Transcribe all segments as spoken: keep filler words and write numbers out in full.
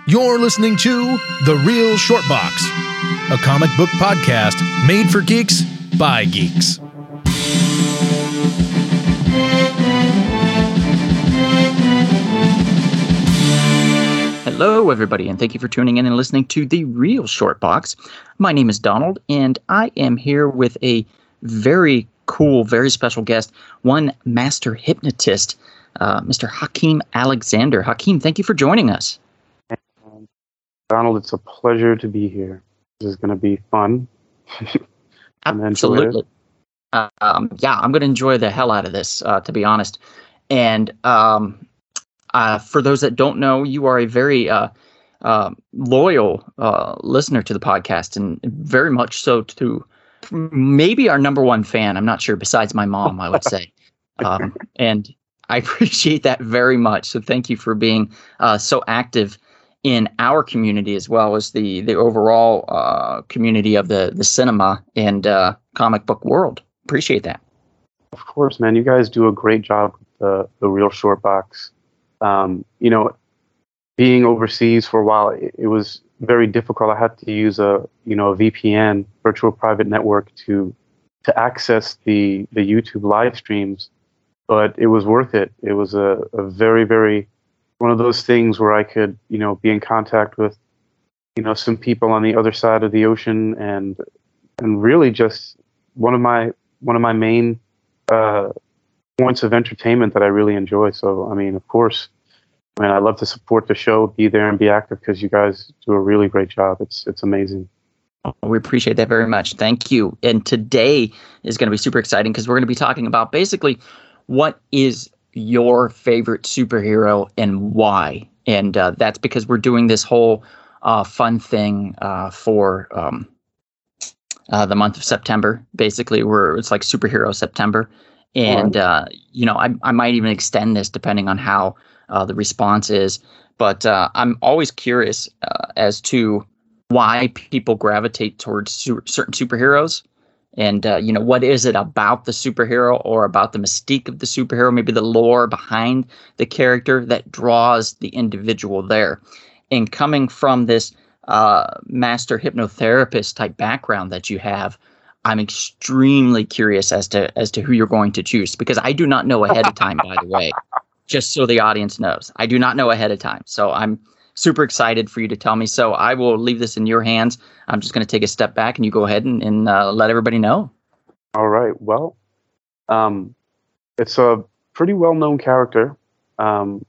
You're listening to The Real Short Box, a comic book podcast made for geeks by geeks. Hello, everybody, and thank you for tuning in and listening to The Real Short Box. My name is Donald, and I am here with a very cool, very special guest, one master hypnotist, uh, Mister Hakeem Alexander. Hakeem, thank you for joining us. Donald, it's a pleasure to be here. This is going to be fun. Absolutely. Uh, um, yeah, I'm going to enjoy the hell out of this, uh, to be honest. And um, uh, for those that don't know, you are a very uh, uh, loyal uh, listener to the podcast, and very much so to maybe our number one fan. I'm not sure, besides my mom, I would say. Um, and I appreciate that very much. So thank you for being uh, so active in our community as well as the the overall uh, community of the, the cinema and uh, comic book world. Appreciate that. Of course, man. You guys do a great job with the, the Real Short Box. Um, you know, being overseas for a while, it, it was very difficult. I had to use a you know a V P N, virtual private network, to to access the the YouTube live streams, but it was worth it. It was a, a very very one of those things where I could, you know, be in contact with, you know, some people on the other side of the ocean, and and really just one of my one of my main uh, points of entertainment that I really enjoy. So, I mean, of course, I mean, I love to support the show, be there and be active, because you guys do a really great job. It's it's amazing. We appreciate that very much. Thank you. And today is going to be super exciting because we're going to be talking about basically what is your favorite superhero and why. And uh, that's because we're doing this whole uh, fun thing uh, for um, uh, the month of September. Basically, where it's like Superhero September. And, uh, you know, I, I might even extend this depending on how uh, the response is. But uh, I'm always curious uh, as to why people gravitate towards su- certain superheroes. And, uh, you know, what is it about the superhero or about the mystique of the superhero, maybe the lore behind the character that draws the individual there? And coming from this uh, master hypnotherapist type background that you have, I'm extremely curious as to as to who you're going to choose, because I do not know ahead of time, by the way, just so the audience knows. I do not know ahead of time. So I'm super excited for you to tell me. So I will leave this in your hands. I'm just going to take a step back and you go ahead and, and uh, let everybody know. All right. Well, um, it's a pretty well-known character, um,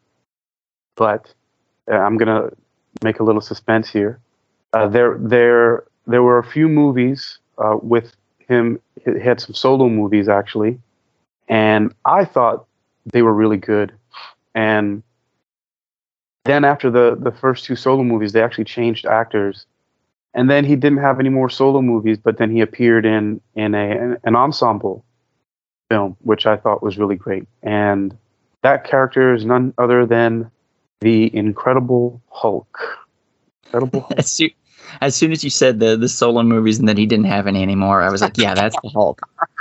but uh, I'm going to make a little suspense here. Uh, there, there, there were a few movies uh, with him. He had some solo movies, actually, and I thought they were really good. And then after the, the first two solo movies, they actually changed actors. And then he didn't have any more solo movies, but then he appeared in, in a an ensemble film, which I thought was really great. And that character is none other than the Incredible Hulk. Incredible Hulk. As, soon, as soon as you said the, the solo movies and that he didn't have any anymore, I was like, yeah, that's the Hulk.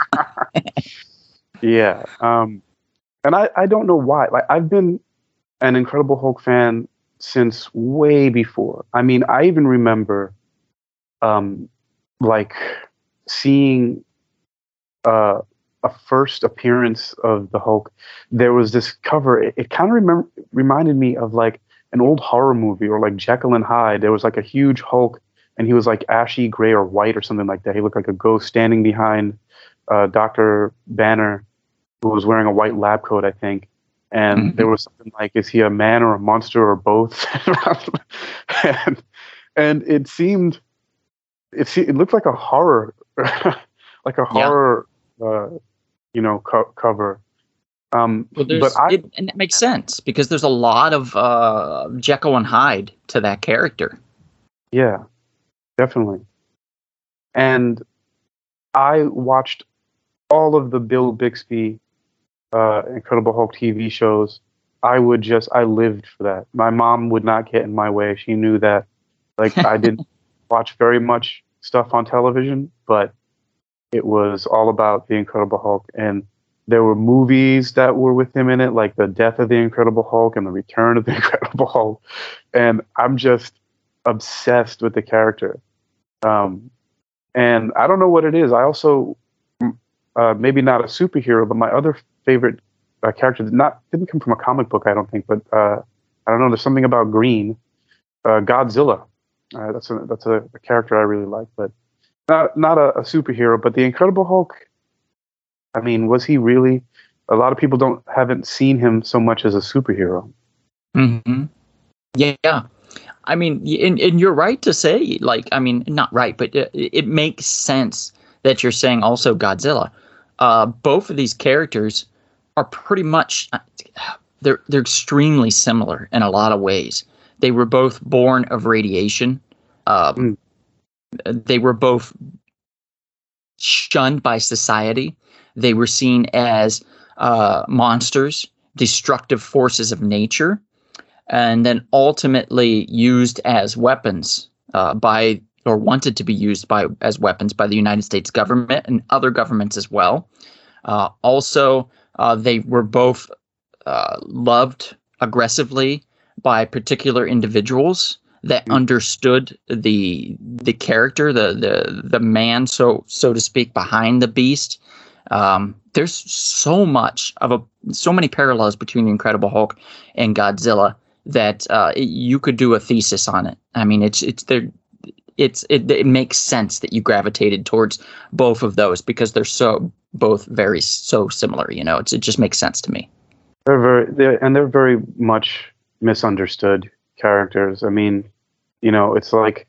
Yeah. Um, and I, I don't know why. Like, I've been an Incredible Hulk fan since way before. I mean, I even remember, um, like seeing uh, a first appearance of the Hulk. There was this cover. It, it kind of remem- reminded me of like an old horror movie, or like Jekyll and Hyde. There was like a huge Hulk, and he was like ashy gray or white or something like that. He looked like a ghost standing behind uh, Doctor Banner, who was wearing a white lab coat, I think. And mm-hmm. there was something like, is he a man or a monster or both? and, and it seemed, it, se- it looked like a horror, like a horror, yeah. uh, you know, co- cover. Um, well, but I, it, and it makes sense because there's a lot of uh, Jekyll and Hyde to that character. Yeah, definitely. And I watched all of the Bill Bixby Uh, Incredible Hulk T V shows. I would just, I lived for that. My mom would not get in my way. She knew that, like, I didn't watch very much stuff on television, but it was all about the Incredible Hulk. And there were movies that were with him in it, like The Death of the Incredible Hulk and The Return of the Incredible Hulk. And I'm just obsessed with the character. Um, and I don't know what it is. I also, uh, maybe not a superhero, but my other favorite uh, character did not didn't come from a comic book, I don't think, but uh, I don't know. There's something about green. Uh, Godzilla. Uh, that's a that's a, a character I really like, but not not a, a superhero. But the Incredible Hulk. I mean, was he really? A lot of people don't haven't seen him so much as a superhero. Mm-hmm. Yeah, I mean, and, and you're right to say, like, I mean, not right, but it, it makes sense that you're saying also Godzilla. Uh, both of these characters are pretty much they're they're extremely similar in a lot of ways. They were both born of radiation. Um, mm. They were both shunned by society. They were seen as uh, monsters, destructive forces of nature, and then ultimately used as weapons uh, by, or wanted to be used by as weapons by the United States government and other governments as well. Uh, also, uh, they were both uh, loved aggressively by particular individuals that mm. understood the the character, the the the man, so so to speak, behind the beast. Um, there's so much of a so many parallels between the Incredible Hulk and Godzilla that uh, it, you could do a thesis on it. I mean, it's it's there. It's it, it makes sense that you gravitated towards both of those because they're so both very so similar. You know, it's, it just makes sense to me. They're very they're, and they're very much misunderstood characters. I mean, you know, it's like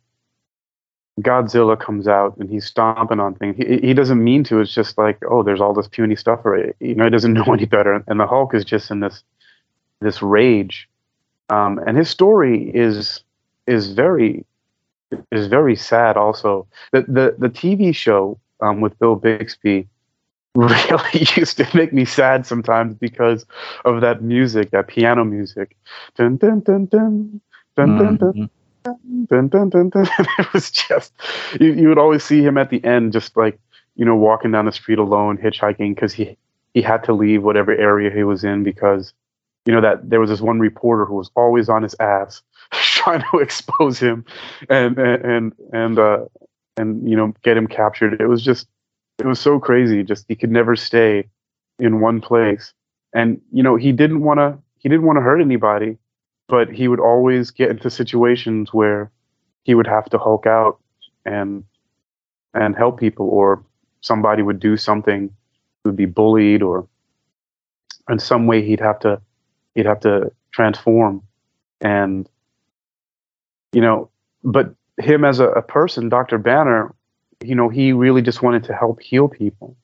Godzilla comes out and he's stomping on things. He, he doesn't mean to. It's just like, oh, there's all this puny stuff already. You know, he doesn't know any better. And the Hulk is just in this this rage. Um, and his story is is very is very sad. Also, the the the T V show um, with Bill Bixby really used to make me sad sometimes because of that music, that piano music. Dun dun dun dun dun dun dun. Mm-hmm. Dun, dun, dun, dun. It was just, you, you would always see him at the end, just like, you know, walking down the street alone, hitchhiking, because he, he had to leave whatever area he was in because, you know, that there was this one reporter who was always on his ass trying to expose him and, and, and, and, uh, and, you know, get him captured. It was just, it was so crazy. Just, he could never stay in one place. And, you know, he didn't want to, he didn't want to hurt anybody. But he would always get into situations where he would have to Hulk out and and help people, or somebody would do something, would be bullied, or in some way he'd have to he'd have to transform. And you know, but him as a, a person, Doctor Banner, you know, he really just wanted to help heal people,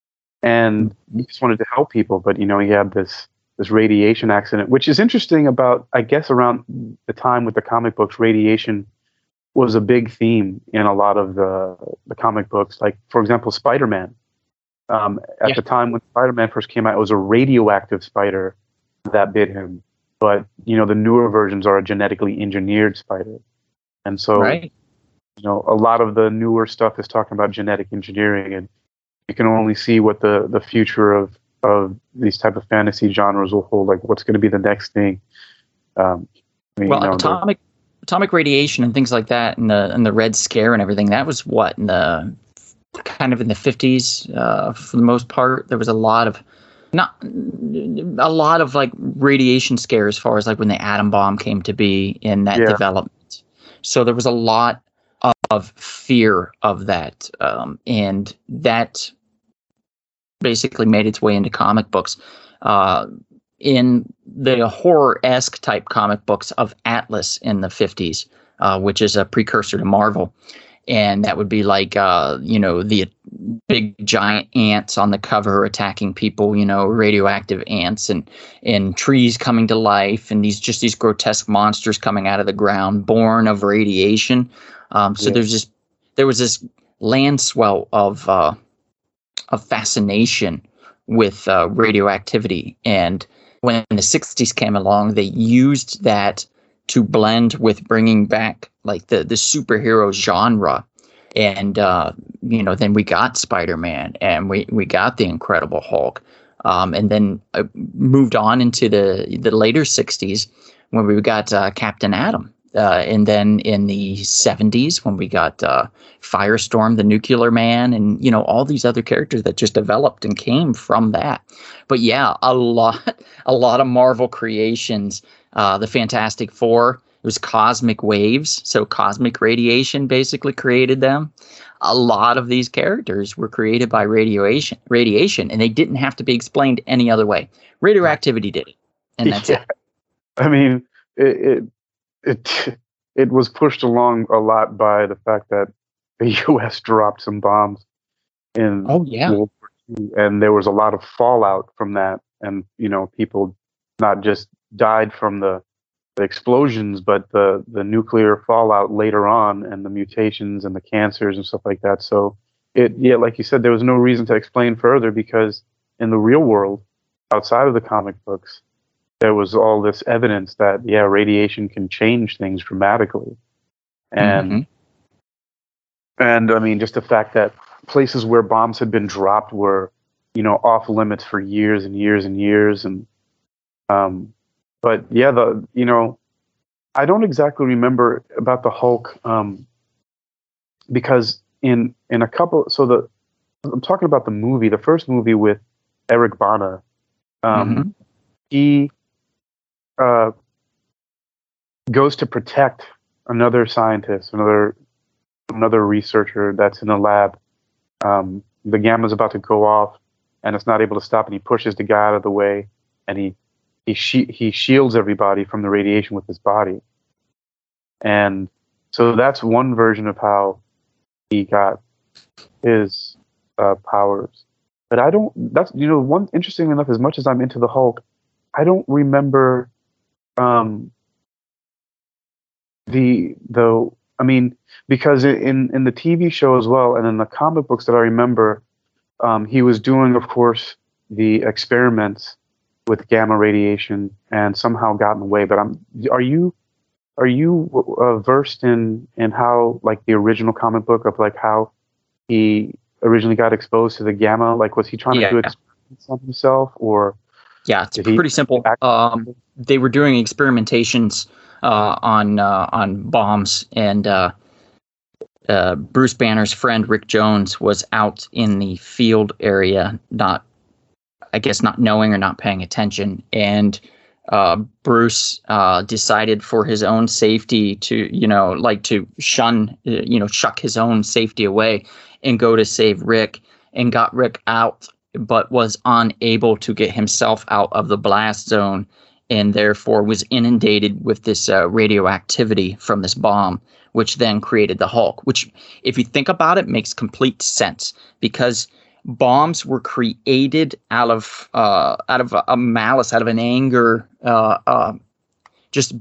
and he just wanted to help people. But you know, he had this. this radiation accident, which is interesting about, I guess, around the time with the comic books, radiation was a big theme in a lot of the, the comic books. Like, for example, Spider-Man. Um, at yeah. the time when Spider-Man first came out, it was a radioactive spider that bit him. But, you know, the newer versions are a genetically engineered spider. And so, right. you know, a lot of the newer stuff is talking about genetic engineering, and you can only see what the, the future of of these type of fantasy genres will hold, like what's going to be the next thing. Um, I mean, well, you know, atomic the, atomic radiation and things like that, and the and the Red Scare and everything. That was what in the kind of in the fifties uh, for the most part. There was a lot of not a lot of like radiation scare as far as like when the atom bomb came to be in that yeah. development. So there was a lot of fear of that, um, and that. Basically made its way into comic books. Uh, in the horror-esque type comic books of Atlas in the fifties, uh, which is a precursor to Marvel. And that would be like, uh, you know, the big giant ants on the cover attacking people, you know, radioactive ants, and, and trees coming to life, and these just these grotesque monsters coming out of the ground, born of radiation. Um, so yeah. there's just, there was this land swell of... Uh, of fascination with uh, radioactivity. And when the sixties came along, they used that to blend with bringing back like the, the superhero genre. And, uh, you know, then we got Spider-Man, and we, we got the Incredible Hulk. Um, and then uh, moved on into the the later sixties when we got uh, Captain Atom. Uh, and then in the seventies when we got uh, Firestorm, the Nuclear Man, and, you know, all these other characters that just developed and came from that. But yeah, a lot, a lot of Marvel creations. Uh, the Fantastic Four, it was cosmic waves. So cosmic radiation basically created them. A lot of these characters were created by radiation, radiation, and they didn't have to be explained any other way. Radioactivity did it, and that's yeah. it. I mean, it, it it it was pushed along a lot by the fact that the U S dropped some bombs in Oh yeah, World War Two, and there was a lot of fallout from that. And you know, people not just died from the, the explosions, but the the nuclear fallout later on, and the mutations and the cancers and stuff like that. So it, yeah, like you said, there was no reason to explain further, because in the real world, outside of the comic books, there was all this evidence that, yeah, radiation can change things dramatically. And, mm-hmm. and I mean, just the fact that places where bombs had been dropped were, you know, off limits for years and years and years. And, um, but yeah, the, you know, I don't exactly remember about the Hulk, um, because in, in a couple, so the, I'm talking about the movie, the first movie with Eric Bana, um, mm-hmm. he, Uh, goes to protect another scientist, another another researcher that's in a lab. Um, the gamma's about to go off, and it's not able to stop, and he pushes the guy out of the way, and he he she- he shields everybody from the radiation with his body. And so that's one version of how he got his uh, powers. But I don't. That's you know one interesting enough. As much as I'm into the Hulk, I don't remember. Um, the the I mean, because in in the T V show as well, and in the comic books that I remember, um, he was doing, of course, the experiments with gamma radiation, and somehow gotten away. But I'm are you are you uh, versed in in how, like, the original comic book of, like, how he originally got exposed to the gamma? Like, was he trying yeah. to do experiments on himself, or? Yeah, it's pretty simple. Um, they were doing experimentations uh, on uh, on bombs, and uh, uh, Bruce Banner's friend Rick Jones was out in the field area, not, I guess, not knowing or not paying attention, and uh, Bruce uh, decided for his own safety to, you know, like to shun, you know, shuck his own safety away and go to save Rick, and got Rick out, but was unable to get himself out of the blast zone, and therefore was inundated with this uh, radioactivity from this bomb, which then created the Hulk, which, if you think about it, makes complete sense, because bombs were created out of uh, out of a, a malice, out of an anger. Uh, uh, just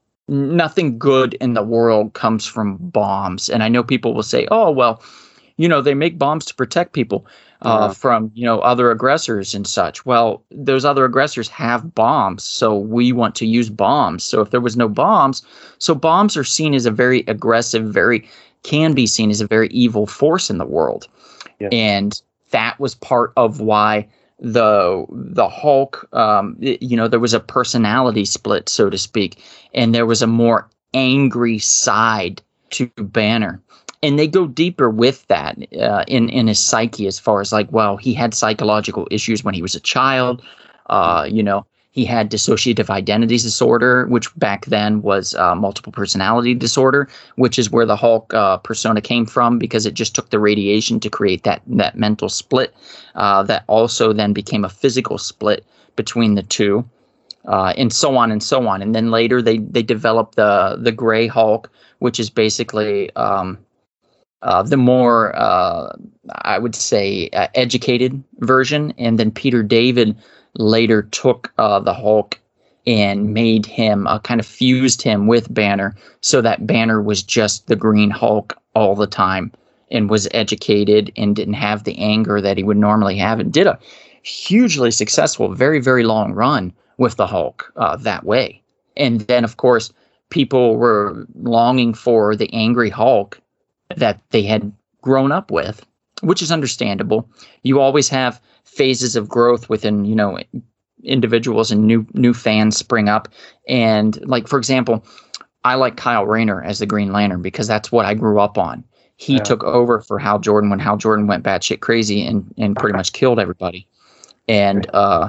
nothing good in the world comes from bombs. And I know people will say, oh, well, you know, they make bombs to protect people uh, yeah. from, you know, other aggressors and such. Well, those other aggressors have bombs, so we want to use bombs. So if there was no bombs, so bombs are seen as a very aggressive, very can be seen as a very evil force in the world. Yeah. And that was part of why the the Hulk, um, it, you know, there was a personality split, so to speak, and there was a more angry side to Banner. And they go deeper with that uh, in, in his psyche, as far as, like, well, he had psychological issues when he was a child. Uh, you know, he had dissociative identity disorder, which back then was uh, multiple personality disorder, which is where the Hulk uh, persona came from, because it just took the radiation to create that, that mental split uh, that also then became a physical split between the two. Uh, and so on and so on. And then later they, they developed the, the Gray Hulk, which is basically... Um, Uh, the more, uh, I would say, uh, educated version. And then Peter David later took uh, the Hulk and made him, uh, kind of fused him with Banner, so that Banner was just the Green Hulk all the time and was educated and didn't have the anger that he would normally have, and did a hugely successful, very, very long run with the Hulk uh, that way. And then, of course, people were longing for the angry Hulk that they had grown up with, which is understandable. You always have phases of growth within, you know, individuals and new new fans spring up. And like, for example, I like Kyle Rayner as the Green Lantern because that's what I grew up on. He Yeah. took over for Hal Jordan when Hal Jordan went batshit crazy and, and pretty much killed everybody. And, uh,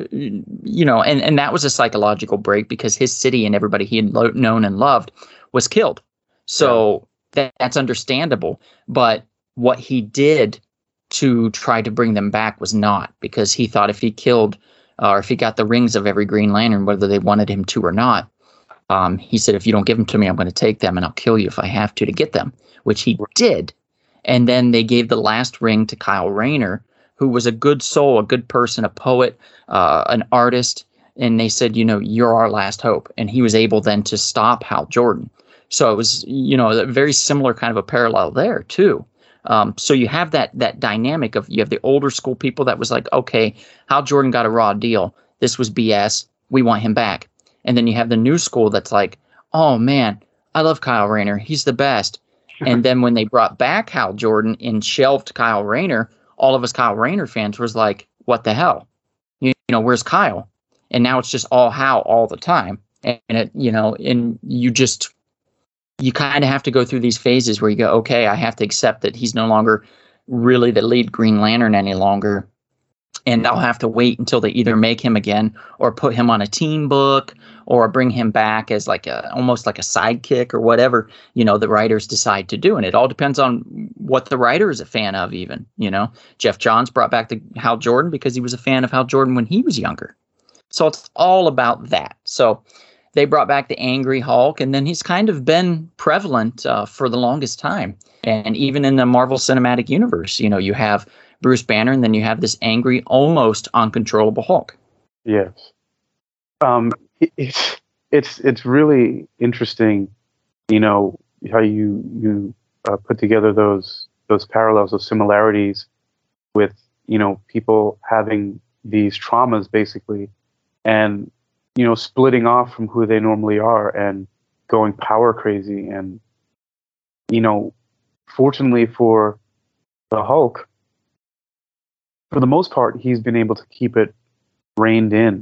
you know, and, and that was a psychological break because his city and everybody he had lo- known and loved was killed. So that, that's understandable. But what he did to try to bring them back was not, because he thought if he killed uh, or if he got the rings of every Green Lantern, whether they wanted him to or not, um, he said, if you don't give them to me, I'm going to take them and I'll kill you if I have to to get them, which he did. And then they gave the last ring to Kyle Rayner, who was a good soul, a good person, a poet, uh, an artist. And they said, you know, you're our last hope. And he was able then to stop Hal Jordan. So it was, you know, a very similar kind of a parallel there too. Um, so you have that that dynamic of, you have the older school people that was like, okay, Hal Jordan got a raw deal. This was B S. We want him back. And then you have the new school that's like, oh man, I love Kyle Rayner. He's the best. And then when they brought back Hal Jordan and shelved Kyle Rayner, all of us Kyle Rayner fans was like, what the hell? You, you know, where's Kyle? And now it's just all Hal all the time. And it, you know, and you just, you kind of have to go through these phases where you go, okay, I have to accept that he's no longer really the lead Green Lantern any longer. And I'll have to wait until they either make him again or put him on a team book or bring him back as like a, almost like a sidekick or whatever, you know, the writers decide to do. And it all depends on what the writer is a fan of even, you know. Jeff Johns brought back the Hal Jordan because he was a fan of Hal Jordan when he was younger. So it's all about that. So they brought back the angry Hulk, and then he's kind of been prevalent uh, for the longest time. And even in the Marvel Cinematic Universe, you know, you have Bruce Banner, and then you have this angry, almost uncontrollable Hulk. Yes. Um, it, it's it's it's really interesting, you know, how you you uh, put together those those parallels, those similarities with, you know, people having these traumas basically, and you know, splitting off from who they normally are and going power crazy. And you know, fortunately for the Hulk, for the most part, he's been able to keep it reined in.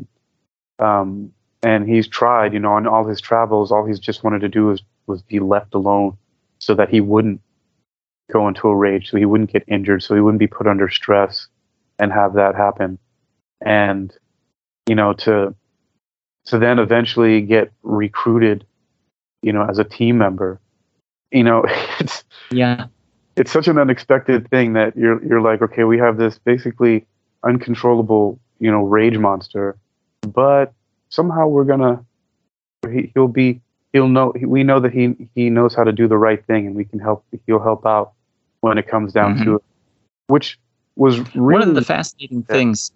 Um, and he's tried, you know, on all his travels, all he's just wanted to do was, was be left alone so that he wouldn't go into a rage, so he wouldn't get injured, so he wouldn't be put under stress and have that happen. And, you know, to, to then eventually get recruited, you know, as a team member, you know, it's, yeah. It's such an unexpected thing that you're you're like, okay, we have this basically uncontrollable, you know, rage monster, but somehow we're gonna he, he'll be he'll know we know that he he knows how to do the right thing, and we can help he'll help out when it comes down mm-hmm. to it, which was really one of the fascinating yeah. things.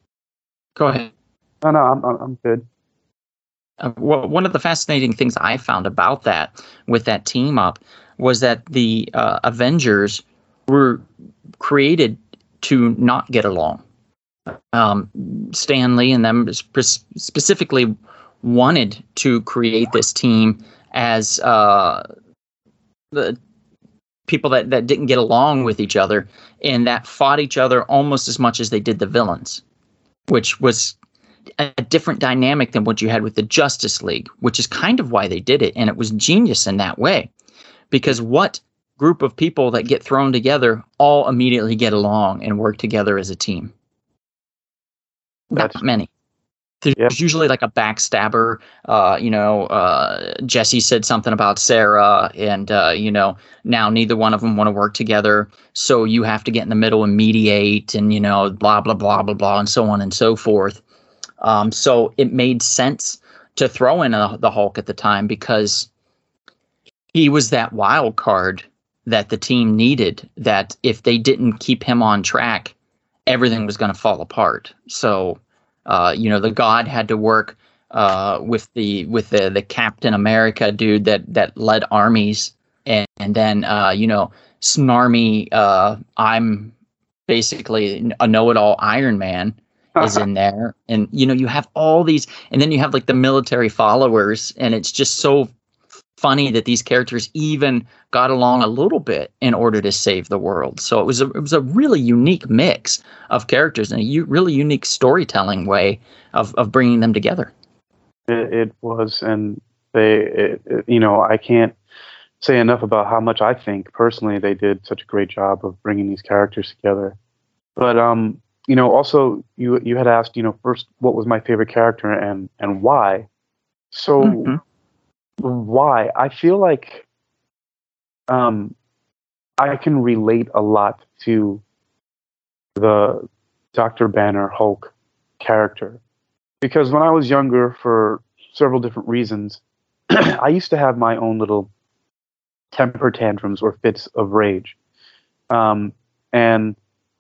Go ahead. No, no, I'm I'm good. Uh, well, one of the fascinating things I found about that with that team up was that the uh, Avengers were created to not get along. Um, Stan Lee and them spe- specifically wanted to create this team as uh, the people that, that didn't get along with each other and that fought each other almost as much as they did the villains, which was a different dynamic than what you had with the Justice League, which is kind of why they did it. And it was genius in that way. Because what group of people that get thrown together all immediately get along and work together as a team? That's, Not many. There's yeah. usually like a backstabber. Uh, you know, uh, Jesse said something about Sarah, and uh, you know, now neither one of them want to work together. So you have to get in the middle and mediate, and you know, blah blah blah blah blah, and so on and so forth. Um, so it made sense to throw in a, the Hulk at the time because he was that wild card that the team needed, that if they didn't keep him on track, everything was going to fall apart. So, uh, you know, the God had to work uh, with the with the, the Captain America dude that, that led armies. And, and then, uh, you know, snarmy, uh, I'm basically a know-it-all Iron Man is in there. And, you know, you have all these, and then you have like the military followers, and it's just so funny that these characters even got along a little bit in order to save the world. So it was a, it was a really unique mix of characters and a u- really unique storytelling way of, of bringing them together. It, it was, and they, it, it, you know, I can't say enough about how much I think personally they did such a great job of bringing these characters together. But um, you know, also you you had asked, you know, first what was my favorite character and and why. So mm-hmm. why? I feel like um, I can relate a lot to the Doctor Banner Hulk character because when I was younger, for several different reasons, I used to have my own little temper tantrums or fits of rage. Um, and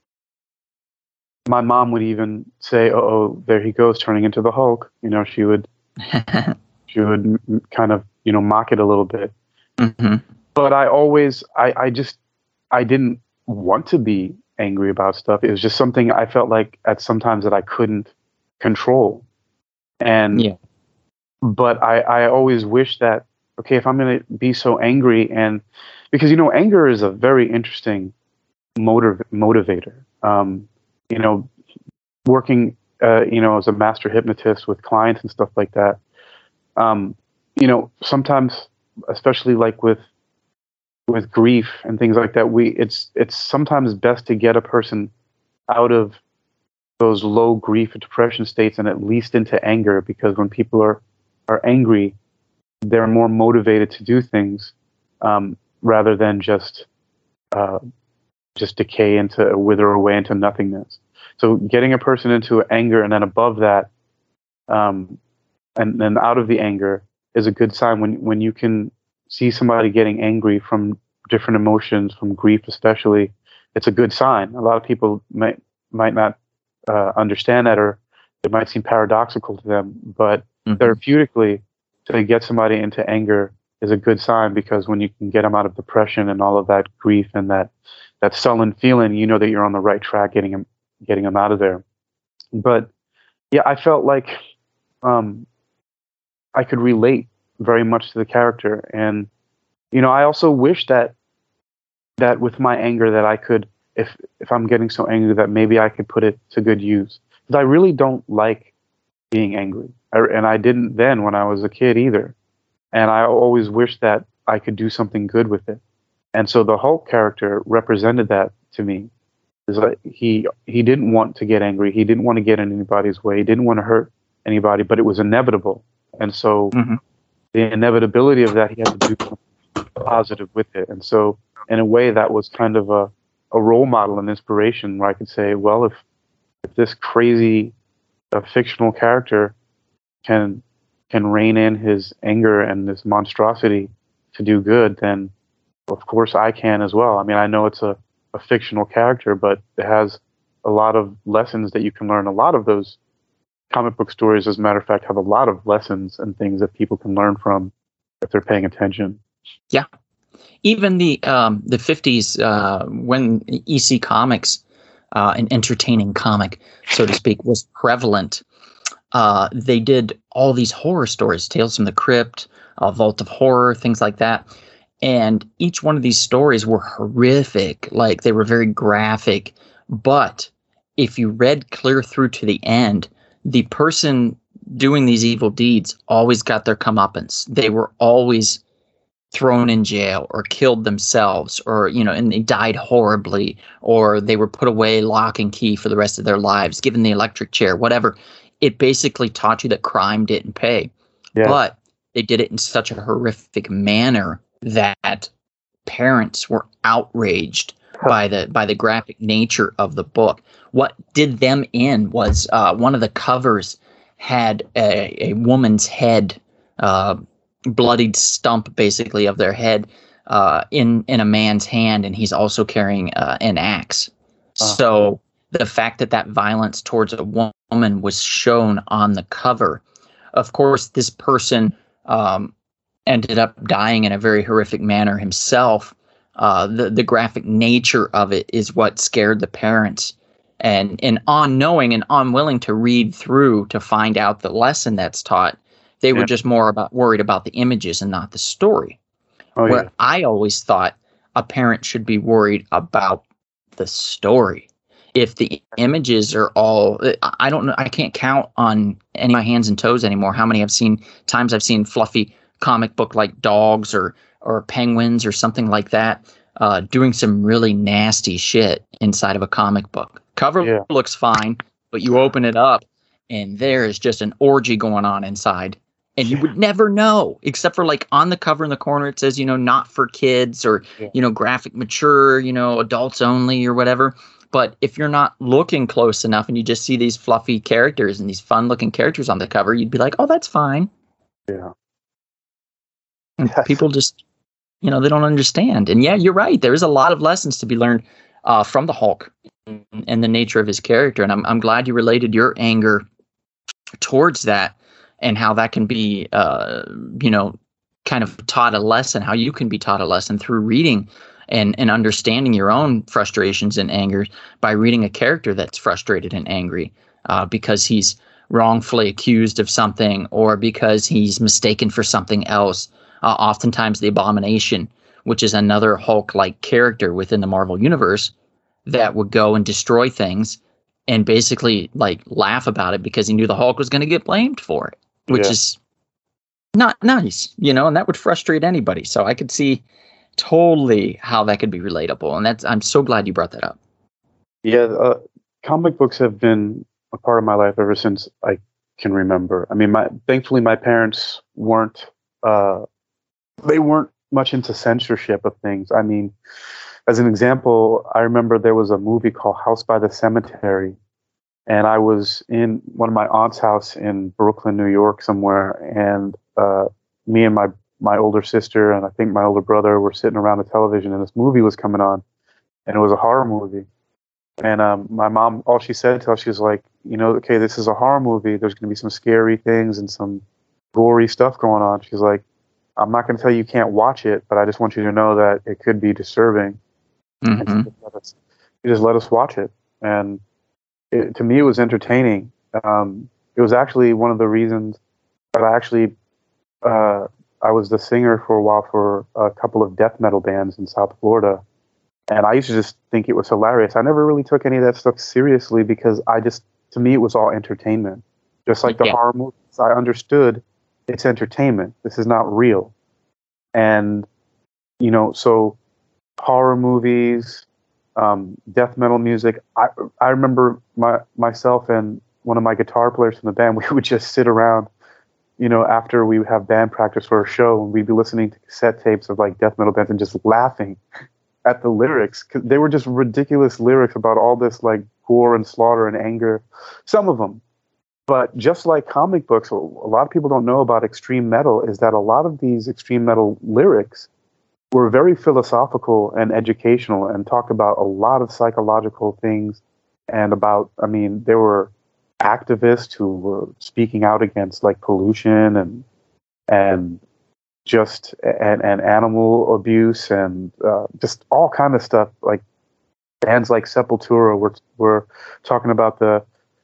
my mom would even say, oh, there he goes turning into the Hulk. You know, she would, she would m- kind of, you know, mock it a little bit. Mm-hmm. But I always, I, I just, I didn't want to be angry about stuff. It was just something I felt like at sometimes that I couldn't control. And, yeah. but I, I always wish that, okay, if I'm going to be so angry, and because, you know, anger is a very interesting motiv- motivator. Um, you know, working, uh, you know, as a master hypnotist with clients and stuff like that, um, you know, sometimes, especially like with with grief and things like that, we it's it's sometimes best to get a person out of those low grief and depression states and at least into anger, because when people are are angry, they're more motivated to do things um, rather than just uh, just decay into wither away into nothingness. So getting a person into anger and then above that, um, and then out of the anger is a good sign. When when you can see somebody getting angry from different emotions, from grief especially, it's a good sign. A lot of people might might not uh, understand that, or it might seem paradoxical to them, but mm-hmm. therapeutically, to get somebody into anger is a good sign, because when you can get them out of depression and all of that grief and that, that sullen feeling, you know that you're on the right track getting them, getting them out of there. But yeah, I felt like um, I could relate very much to the character. And, you know, I also wish that, that with my anger that I could, if, if I'm getting so angry, that maybe I could put it to good use. Because I really don't like being angry. I, and I didn't then when I was a kid either. And I always wished that I could do something good with it. And so the Hulk character represented that to me. Is like he he didn't want to get angry. He didn't want to get in anybody's way. He didn't want to hurt anybody, but it was inevitable. And so mm-hmm. the inevitability of that, he had to do something positive with it. And so in a way, that was kind of a, a role model and inspiration where I could say, well, if, if this crazy uh, fictional character can can rein in his anger and this monstrosity to do good, then of course I can as well. I mean, I know it's a, a fictional character, but it has a lot of lessons that you can learn. A lot of those comic book stories, as a matter of fact, have a lot of lessons and things that people can learn from if they're paying attention. Yeah. Even the um, the fifties, uh, when E C Comics, uh, an entertaining comic, so to speak, was prevalent, uh, they did all these horror stories, Tales from the Crypt, uh, Vault of Horror, things like that. And each one of these stories were horrific, like they were very graphic. But if you read clear through to the end, the person doing these evil deeds always got their comeuppance. They were always thrown in jail or killed themselves, or, you know, and they died horribly, or they were put away lock and key for the rest of their lives, given the electric chair, whatever. It basically taught you that crime didn't pay. Yeah. But they did it in such a horrific manner that parents were outraged by the by the graphic nature of the book. What did them in was uh, one of the covers had a, a woman's head, uh, bloodied stump basically of their head uh, in in a man's hand, and he's also carrying uh, an axe. Uh-huh. So the fact that that violence towards a woman was shown on the cover, of course, this person um, ended up dying in a very horrific manner himself. Uh, the, the graphic nature of it is what scared the parents. And, and unknowing and unwilling to read through to find out the lesson that's taught, They Yeah. were just more about worried about the images and not the story. Oh Where yeah. I always thought a parent should be worried about the story. If the images are all, I don't know, I can't count on any of my hands and toes anymore how many I've seen times I've seen fluffy comic book like dogs or or penguins or something like that uh, doing some really nasty shit inside of a comic book. Cover Yeah. looks fine, but you open it up and there is just an orgy going on inside. And you Yeah. would never know, except for like on the cover in the corner, it says, you know, not for kids or, Yeah. you know, graphic mature, you know, adults only or whatever. But if you're not looking close enough and you just see these fluffy characters and these fun looking characters on the cover, you'd be like, oh, that's fine. Yeah. And Yes. people just, you know, they don't understand. And yeah, you're right. There is a lot of lessons to be learned uh, from the Hulk and, and the nature of his character. And I'm, I'm glad you related your anger towards that and how that can be, uh, you know, kind of taught a lesson, how you can be taught a lesson through reading and, and understanding your own frustrations and anger by reading a character that's frustrated and angry uh, because he's wrongfully accused of something or because he's mistaken for something else. Uh, oftentimes the Abomination, which is another Hulk-like character within the Marvel Universe that would go and destroy things and basically like laugh about it because he knew the Hulk was going to get blamed for it, which Yeah. is not nice, you know, and that would frustrate anybody. So I could see totally how that could be relatable. And that's, I'm so glad you brought that up. Yeah, uh, comic books have been a part of my life ever since I can remember. I mean, my thankfully my parents weren't uh, they weren't much into censorship of things. I mean, as an example, I remember there was a movie called House by the Cemetery, and I was in one of my aunt's house in Brooklyn, New York, somewhere, and uh, me and my my older sister and I think my older brother were sitting around the television, and this movie was coming on, and it was a horror movie. And um, my mom, all she said to us, she was like, you know, okay, this is a horror movie. There's going to be some scary things and some gory stuff going on. She's like, I'm not going to tell you you can't watch it, but I just want you to know that it could be disturbing. And she Mm-hmm. just let us, she just let us watch it. And it, to me, it was entertaining. Um, it was actually one of the reasons that I actually, uh, I was the singer for a while for a couple of death metal bands in South Florida. And I used to just think it was hilarious. I never really took any of that stuff seriously because I just, to me, it was all entertainment. Just like the Yeah. horror movies, I understood it's entertainment. This is not real. And, you know, so horror movies, um, death metal music. I I remember my myself and one of my guitar players from the band, we would just sit around, you know, after we would have band practice for a show, and we'd be listening to cassette tapes of like death metal bands and just laughing at the lyrics, because they were just ridiculous lyrics about all this like gore and slaughter and anger, some of them. But just like comic books, a lot of people don't know about extreme metal is that a lot of these extreme metal lyrics were very philosophical and educational and talked about a lot of psychological things and about, I mean, there were activists who were speaking out against like pollution and and just and, and animal abuse and uh, just all kind of stuff. Like bands like Sepultura were were talking about the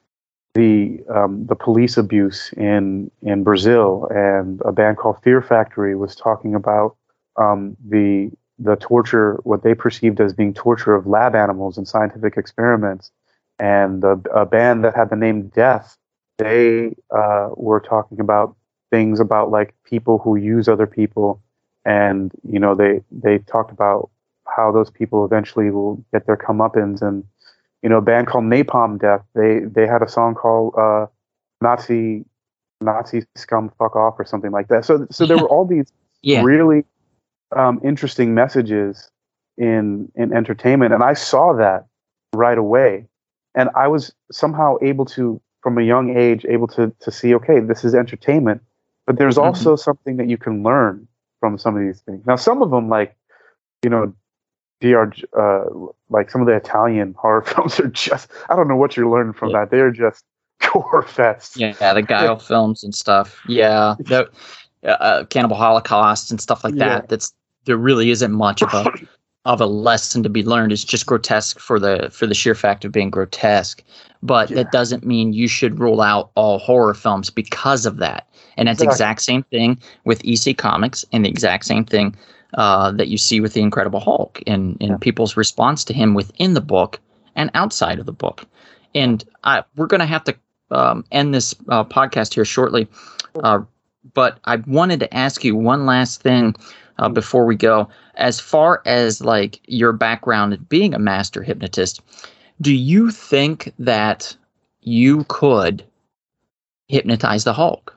the um, the police abuse in in Brazil, and a band called Fear Factory was talking about um, the the torture, what they perceived as being torture of lab animals in scientific experiments. And the, a band that had the name Death, they uh, were talking about things about like people who use other people, and you know they they talked about how those people eventually will get their comeuppance. And you know, a band called Napalm Death, they they had a song called uh, Nazi Nazi Scum Fuck Off or something like that. So so there were all these Yeah. really um, interesting messages in in entertainment, and I saw that right away. And I was somehow able to, from a young age, able to to see, okay, this is entertainment, but there's Mhm. also something that you can learn from some of these things. Now, some of them, like, you know, D R, uh, like some of the Italian horror films are just, I don't know what you're learning from Yeah. that. They're just gore fests. Yeah, the Guile films and stuff. Yeah, the uh, Cannibal Holocaust and stuff like Yeah. that. That's there really isn't much of a of a lesson to be learned. It's just grotesque for the for the sheer fact of being grotesque. But Yeah. that doesn't mean you should rule out all horror films because of that. And that's the Exactly. exact same thing with E C Comics, and the exact same thing uh, that you see with the Incredible Hulk and, and Yeah. people's response to him within the book and outside of the book. And I, we're going to have to um, end this uh, podcast here shortly. Uh, but I wanted to ask you one last thing uh, before we go. As far as like your background in being a master hypnotist, do you think that you could hypnotize the Hulk?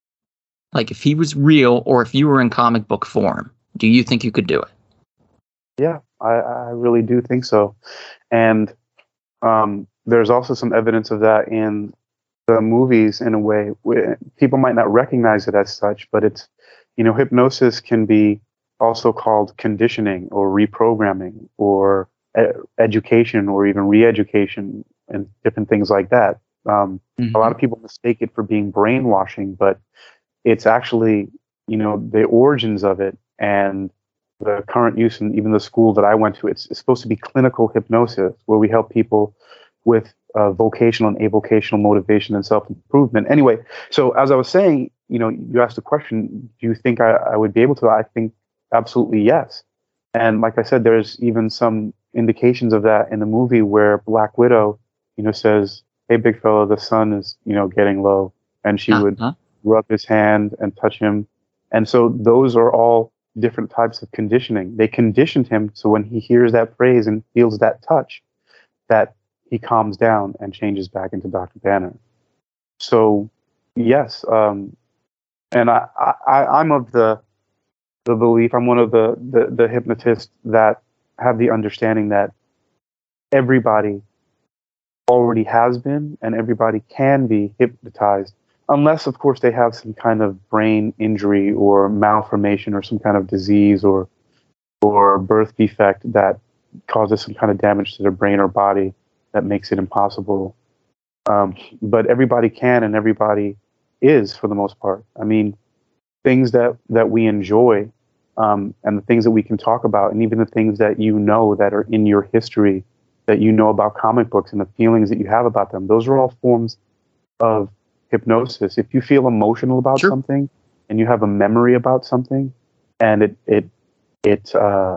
Like if he was real, or if you were in comic book form, do you think you could do it? Yeah, I, I really do think so. And um, there's also some evidence of that in the movies in a way. Where people might not recognize it as such, but it's, you know, hypnosis can be also called conditioning or reprogramming or e- education or even re-education and different things like that. Um, Mhm. A lot of people mistake it for being brainwashing, but it's actually, you know, the origins of it and the current use in even the school that I went to, it's, it's supposed to be clinical hypnosis, where we help people with uh, vocational and avocational motivation and self-improvement. Anyway, so as I was saying, you know, you asked the question, do you think I, I would be able to? I think absolutely yes. And like I said, there's even some indications of that in the movie where Black Widow, you know, says, hey, big fella, the sun is, you know, getting low. And she would Uh-huh. rub his hand and touch him. And so those are all different types of conditioning. They conditioned him so when he hears that phrase and feels that touch, that he calms down and changes back into Doctor Banner. So yes, um, and I, I, I'm of the the belief, I'm one of the, the, the hypnotists that have the understanding that everybody already has been and everybody can be hypnotized, unless, of course, they have some kind of brain injury or malformation or some kind of disease or or birth defect that causes some kind of damage to their brain or body that makes it impossible. Um, but everybody can and everybody is, for the most part. I mean, things that, that we enjoy um, and the things that we can talk about, and even the things that you know that are in your history, that you know about comic books and the feelings that you have about them, those are all forms of hypnosis. If you feel emotional about Sure. something and you have a memory about something and it it it uh,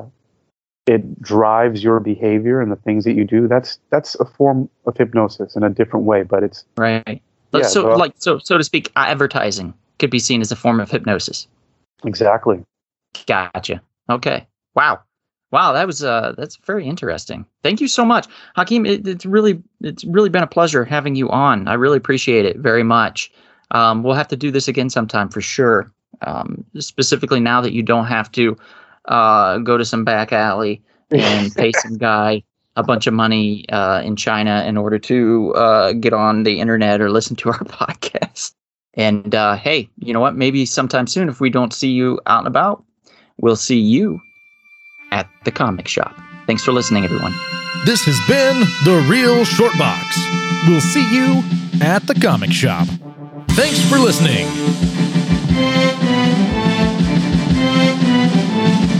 it drives your behavior and the things that you do, that's that's a form of hypnosis in a different way, but it's Right. Yeah, so, well- like, so, so to speak, advertising could be seen as a form of hypnosis. exactly. Gotcha. Okay. Wow. Wow. That was uh, that's very interesting. Thank you so much, Hakeem. It, it's really, it's really been a pleasure having you on. I really appreciate it very much. Um, we'll have to do this again sometime for sure. Um, specifically now that you don't have to uh, go to some back alley and pay some guy a bunch of money uh, in China in order to uh, get on the internet or listen to our podcast. And uh, hey, you know what? Maybe sometime soon, if we don't see you out and about, we'll see you at the comic shop. Thanks for listening, everyone. This has been The Real Short Box. We'll see you at the comic shop. Thanks for listening.